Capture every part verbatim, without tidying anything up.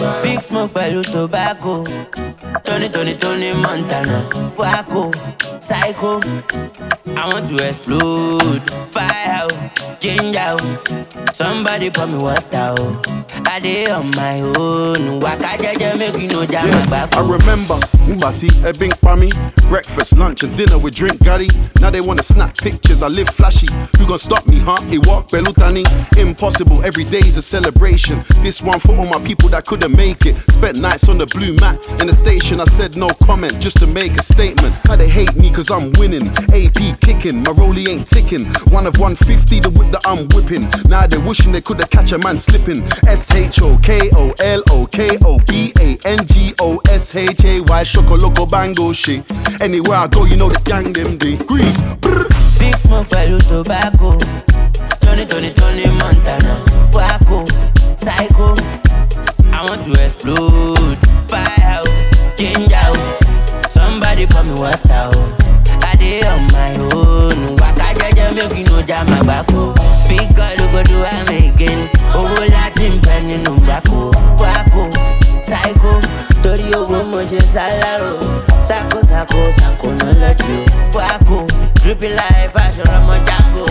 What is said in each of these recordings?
Big smoke pẹ̀lú tobacco. Tony, Tony, Tony Montana. Waco, psycho. I want to explode. Fire out, change out. Somebody pour me water. I dey on my own. Waka jaja make you know jam my back. I remember Mbati, Ebing Pami. Breakfast, lunch and dinner with drink Gary. Now they wanna snap pictures, I live flashy. Who gon' stop me, huh? It walk Belutani. Impossible, every day's a celebration. This one for all my people that couldn't make it. Spent nights on the blue mat in the station. I said no comment just to make a statement. How they hate me cause I'm winning. A P kicking, my rollie ain't ticking. One of one fifty, the whip that I'm whipping. Now they wishing they could've catch a man slipping. S H O K O L O K O B A N G O S H A Y Shoko Loco Bango shit. Anywhere I go, you know the gang them degrees. Big smoke pẹ̀lú tobacco. Tony, Tony, Tony Montana. Waco, psycho. I want to explode. Fire out, change out. Somebody pour me water. I dey on my own. Waka jaja make you know jam my back. Big girl go do am again. Oh, Latin penny no braco. Waco, psycho. Tori owo mo ṣe salaro. Sako sako sako no let you. Waco, drippy life fashion Ramo Django.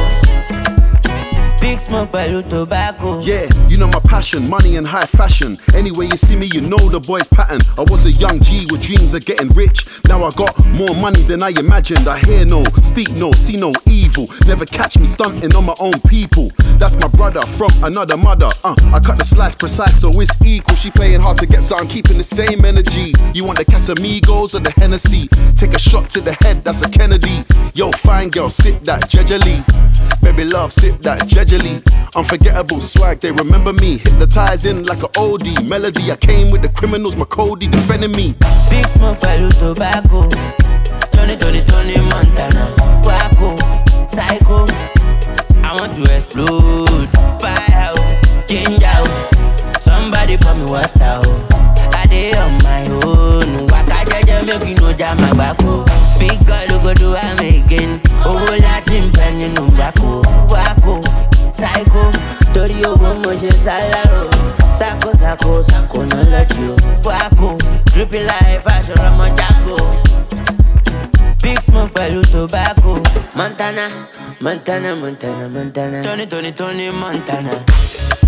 Big smoke pẹ̀lú tobacco. Yeah, you know my passion, money and high fashion. Anyway you see me, you know the boy's pattern. I was a young G with dreams of getting rich. Now I got more money than I imagined. I hear no, speak no, see no evil. Never catch me stunting on my own people. That's my brother from another mother. Uh, I cut the slice precise so it's equal. She playing hard to get, so I'm keeping the same energy. You want the Casamigos or the Hennessy? Take a shot to the head, that's a Kennedy. Yo, fine girl, sip that jejely. Baby love, sip that jejely. Unforgettable swag, they remember me. Hypnotizing like an oldie melody. I came with the criminals, my Cody defending me. Big smoke pẹ̀lú tobacco. Tony, Tony, Tony Montana. Waco, psycho. I want to explode. Fire out, change out. Somebody pour me water. I dey on my own. Waka jaja make you know jam my back. Big girl go do am again. Oh, Latin penny no braco. Waco, psycho. Tori owo mo ṣe salaro. Sako sako sako no let you. Waco, drippy life fashion Ramo Django. Big smoke pẹ̀lú tobacco. Montana, Montana, Montana, Montana. Tony, Tony, Tony Montana.